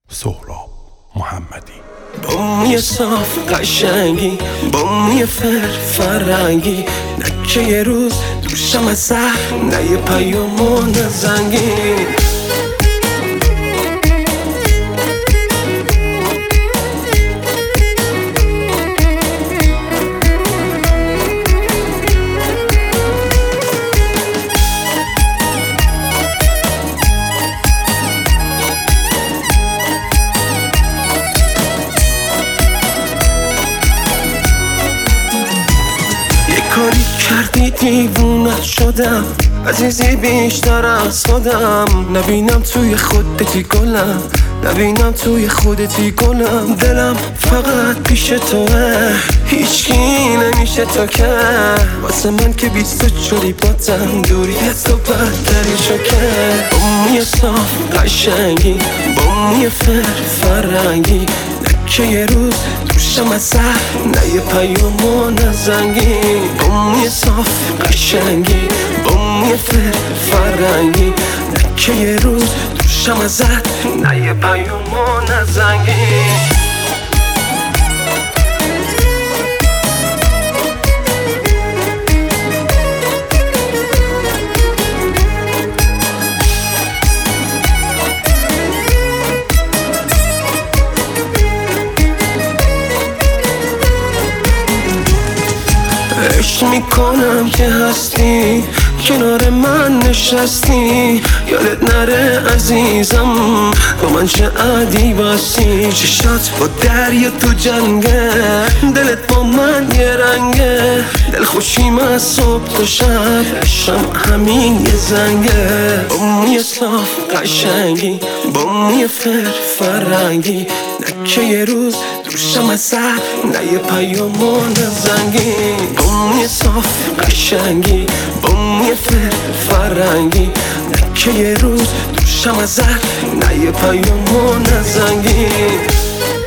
سهراب محمدی. با موی صاف قشنگی، با موی فرنگی، نکه یه روز دوشم از زهر، نه یه پیامون زنگین. کاری کردی دیوونه شدم، عزیزی بیشتر از خودم. نبینم توی خودتی گلم، نبینم توی خودتی گلم. دلم فقط پیش توه، هیچکی نمیشه تو که. واسه من که بیست شدی باتم، دوری تو بدتری شکه. با موی صاف قشنگی، با موی فرنگی، نکه یه روز دوشم از زهر، نه یه پیامون زنگین. با موی صاف قشنگی، با موی فرنگی، نکه یه روز دوشم از زهر، نه یه پیامون زنگین. عشق میکنم که هستی، کنار من نشستی. یادت نره عزیزم، با من چه عادی باستی. چشات با دریا تو جنگه، دلت با من یه رنگه. دل خوشیم از صبح تا شب، عشقم همین یه زنگه. با موی صاف قشنگی، با موی فرنگی، نکه یه روز دوشم از زهر، نه یه پیامون زنگین. با موی صاف قشنگی، با موی فرنگی، نکه یه روز دوشم از زهر، نه یه پیامون زنگین.